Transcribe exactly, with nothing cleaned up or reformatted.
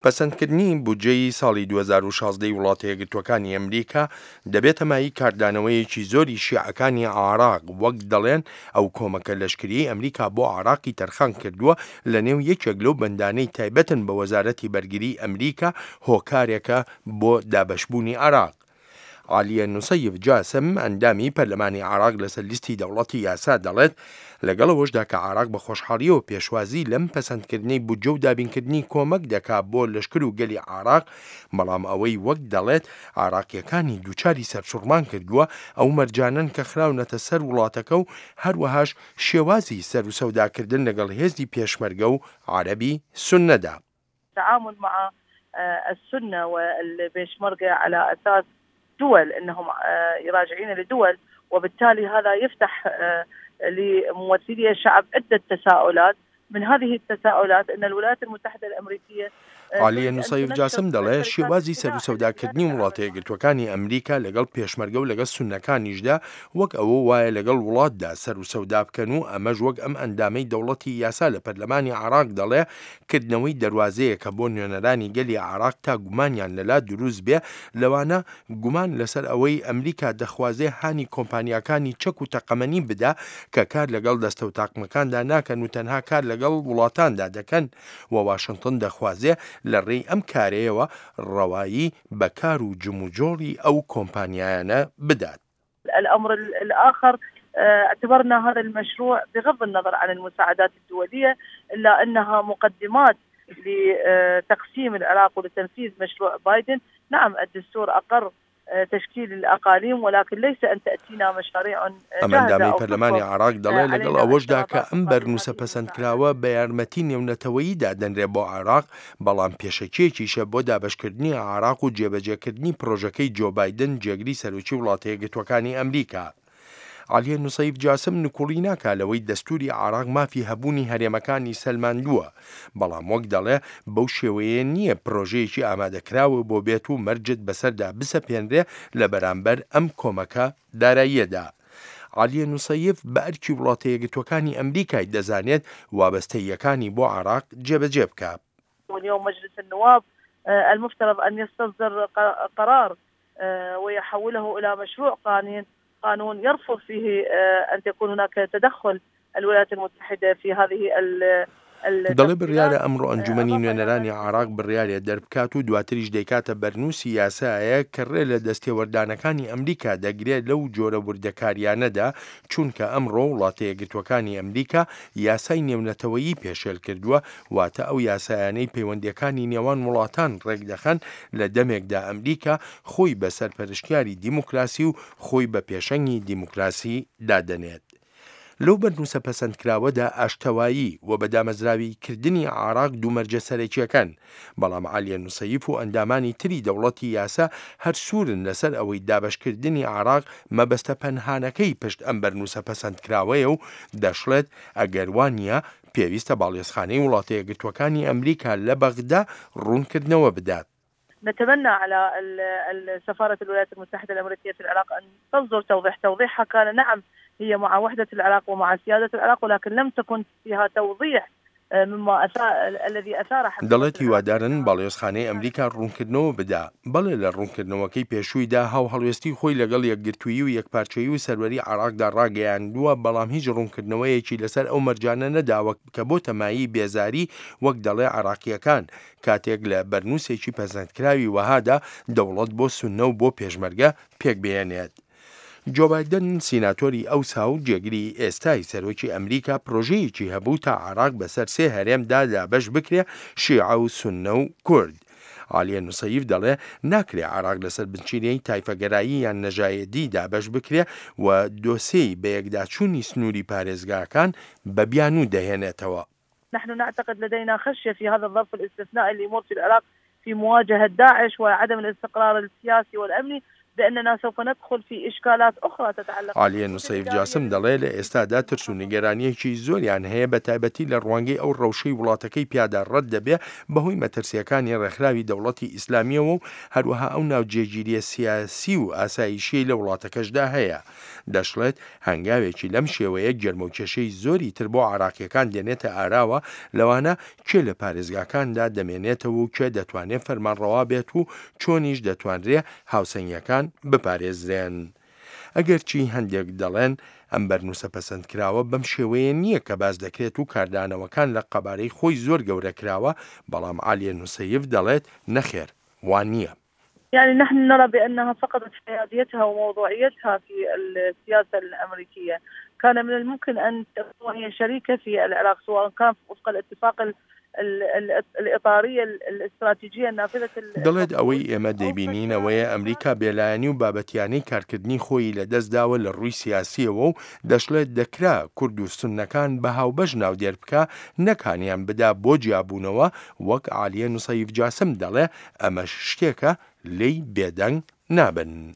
پەسەندکردنی بودجەی ساڵی دوو هەزار و شازدە وڵاتە یەکگرتووەکانی ئەمریکا دەبێتە مای کاردانەوەیەکی زۆری شیعەکانی عێراق وەک دەڵێن ئەو کۆمەکە لەشکریەی ئەمریکا بۆ عێراقی تەرخان کردووە لە نێو یەکێک لەو بەندانەی تایبەتن بە وەزارەتی بەرگریی ئەمریکا هۆکارێکە بۆ دابەشبوونی عێراق. عالیە نوسەیف جاسم ئەندامی پەرلەمانی عێراق لەسەر لیستی دەوڵەتی یاسا دەڵێت لەگەڵەوەشدا کە عێراق بە خۆشحاڵیەوە پێشوازی لەم پەسەندکردنی بودجە و دابینکردنی کۆمەک دەکات بۆ لەشکر و گەلی عێراق، بەڵام ئەوەی وەک دەڵێت عێراقیەکانی دووچاری سەرسوڕمان کردووە ئەو مەرجانن کە خراونەتە سەر وڵاتەکە و هەروەهاش شێوازی سەر و سەوداکردن لەگەڵ هێزی پێشمەرگە و عەرەبی سونەدا. التعامل مع السنة والبيشمركة على أساس دول أنهم راجعين لدول، وبالتالي هذا يفتح لممثلي الشعب عدة تساؤلات. من هذه التساؤلات أن الولايات المتحدة الأمريكية عالیە نوسەیف جاسم دەڵێ شێوازی سەر و سەوداکردنی وڵاتە یەکگرتووەکانی ئەمریکا لەگەڵ پێشمەرگە و لەگەڵ سونەکانیشدا وەک ئەوە وایە لەگەڵ وڵاتدا سەر و سەودا بکەن و ئەمەش وەک ئەم ئەندامەی دەوڵەتی یاسا لە پەرلەمانی عێراق دەڵێ کردنەوەی دەواازەیە کە بۆ نوێنەرانی گەلی عێراق تا گومانیان لەلا دروست بێ، لەوانە گومان لەسەر ئەوەی ئەمریکا دەخوازێ هانی کۆمپانیاکانی چەک و تەقەمەنی بدا کە کار لەگەڵ دەستە و تاقمەکاندا ناکەن و تەنها کار لەگەڵ وڵاتاندا دەکەن و واشنگتن دەخوازێ لە ڕێی ئەم کارەیەوە ڕەوایی بەکار و جموجۆڵی ئەو کۆمپانیایانە بدات. الأمر الآخر اعتبرنا هذا المشروع بغض النظر عن المساعدات الدولية إلا أنها مقدمات لتقسيم العراق ولتنفيذ مشروع بايدن. نعم الدستور أقر تشكيل الأقاليم، ولكن ليس أن تأتينا مشاريع ئەمەندامی پەرلەمانی عێراق دەڵێ لەگەڵ ئەوەشدا کە ئەم بەرنووسە پەسەندکراوە بە یارمەتی نێونەتەوەییدا دەنرێ بۆ عێراق، بەڵام پێشەکیەکیشە بۆ دابەشکردنی عێراق و جێبەجێکردنی پرۆژەکەی جۆ بايدن جێگری سەرۆکی وڵاتە یەکگرتووەکانی ئەمریکا. عالیە نوسەیف جاسم نکوڵی ناکا لەوەی دەستوری عێراق مافی هەبوونی هەرێمەکانی سەلماندووە، بەڵام وەک دەڵێ بەو شێوەیە نییە پرۆژەیەکی ئامادەکراوە بۆ بێت و مەرجت بەسەردا بسەپێنرێ لە بەرامبەر ئەم کۆمەکە داراییەدا. عالیە نوسەیف بە ئەرکی وڵاتە یەکگرتووەکانی ئەمریکای دەزانێت وابەستەیەکانی بۆ عێراق جێبەجێ بکات. واليوم مجلس النواب المفترض أن يستصدر قرار ويحوله إلى مشروع قانون قانون يرفض فيه أن تكون هناك تدخل الولايات المتحدة في هذه دەڵێ بڕیارە ئەمڕۆ ئەنجومەنی نوێنەرانی عێراق بڕیارێ دەربکات و دواتریش دەیکاتە بەرنووسی یاسایە کە ڕێ لە دەستێوەردانەکانی ئەمریکا دەگرێت لەو جۆرە وردەکاریانەدا، چونکە ئەمڕۆ وڵاتە یەکگرتووەکانی ئەمریکا یاسای نێونەتەوەیی پێشێل کردووە، واتە ئەو یاسایانەی پەیوەندیەکانی نێوان وڵاتان ڕێک دەخەن لە دەمێکدا ئەمریکا خۆی بە سەرپەرشتیاری دیموکراسی و خۆی بە پێشەنگی دیموکراسی دادەنێت. لەو بەرنووسە پەسەندکراوەدا ئاشتەوایی و بەدامەزراوی کردنی عێراق دوومەرجە سەرەکیەکەن، بەڵام عالیە نوسەیف و ئەندامانی تری دەوڵەتی یاسا هەر سوورن لەسەر ئەوەی دابەشکردنی عێراق مەبەستە پەنهانەکەی پشت ئەم بەرنووسە پەسەندکراوەیە و دەشڵێت ئەگەر وانە پێویستە باڵێزخانەی وڵاتە یەکگرتووەکانی ئەمریکا لە بەغدا ڕوونکردنەوە بدات. نتمنى على سفارة الولايات المتحدة الأمريكية في العراق أن تصدر توضيح. توضيحها كان نعم هي مع وحدة العراق ومع سيادة العراق، ولكن لم تكن فيها توضيح مما أثار الذي أثار دەڵێت هیوادارن باڵێزخانەی ئەمریکا ڕوونکردنەوە بدا، بەڵێ لە ڕوونکردنەوەکەی پێشوویدا هاو هەڵوێستی خۆی لەگەڵ یەکگرتووی و یەکپارچەیی و سەروەری عێراقدا ڕاگەیاندووە، بەڵام هیچ ڕوونکردنەوەیەکی لەسەر ئەو مەرجانە نەداوە کە بۆ تەمایی بێزاری وەک دەڵێ عێراقیەکان کاتێک لە بەرنووسێکی پەسەندکراوی وەهادا دەوڵەت بۆ سونە و بۆ پێشمەرگە پێک بێنێت. جۆ بايدن سیناتۆری ئەوسا و جێگری ئێستای سەرۆکی ئەمریکا پرۆژەیەکی هەبوو تا عێراق بەسەر سێ هەرێمدا دابەش بکرێ، شیعە و سونە و کورد. عالیە نوسەیف دەڵێ ناکرێ عێراق لەسەر بنچینەی تایفەگەرایی یان نەژایەتی دابەش بکرێ و دۆسیەی بە یەکداچوونی سنووری پارێزگاکان بە بیانوو دەهێنێتەوە. نحن نعتقد لدينا خشية في هذا الظرف الاستثنائي اللي يمر في العراق في مواجهة داعش وعدم الاستقرار السياسي والأمني، بأننا سوف ندخل في إشكالات أخرى تتعلق. عالیە نوسەیف جاسم دەڵێ لە ئێستادا ترس و نیگەرانیەکی زۆریان هەیە بە تایبەتی لە ڕوانگەی ئەو ڕەوشەی وڵاتەکەی پیادا ڕەت دەبێ بەهۆی مەترسیەکانی ڕێکخراوی دەوڵەتی ئیسلامیەوە و هەروەها ئەو ناوجێگیریە سیاسی و ئاسایشی لە وڵاتەکەشدا هەیە. دەشڵێت هەنگاوێکی لەم شێوەیە گەرمەوکێشەی زۆری تر بۆ عراقیەکان دێنێتە ئاراوە لەوانە کێ لە پارێزگاکاندا دەمێنێتەوە و کێ دەتوانێت فەرمانڕەوا بێت و چۆنیش دەتوانرێ هاوسەنگیەکان بپارێزرێن. ئەگەرچی هەندێک دەڵێن ئەم بەرنووسە پەسەندکراوە بەم شێوەیە نییە کە باز دەکرێت و کاردانەوەکان لە قەبارەی خۆی زۆر گەورە کراوە، بەڵام عالیە نوسەیف دەڵێت نەخێر وان نییە. يعني نحن نرى بأنها فقدت حياديتها وموضوعيتها في السياسة الأمريكية. كان من الممكن أن تكون هي شريكة في العراق سواء كان وفق الاتفاق الإطارية الاستراتيجية النافذة. دەڵێت ئەوەی ئێمە دەیبینینەوەیە ئەمریکا بێلایەنی و بابەتیانەی کارکردنی خۆی لە دەستداوە لە ڕووی سیاسیەوە و دەشڵێت دەکرا کورد و سوننەکان بە هاوبەش ناودێر بکە نەکانیان بدا بۆ جیابوونەوە، وەک عالیە نوسەیف جاسم دەڵێ ئەمەش شتێکە لێی بێدەنگ نابن.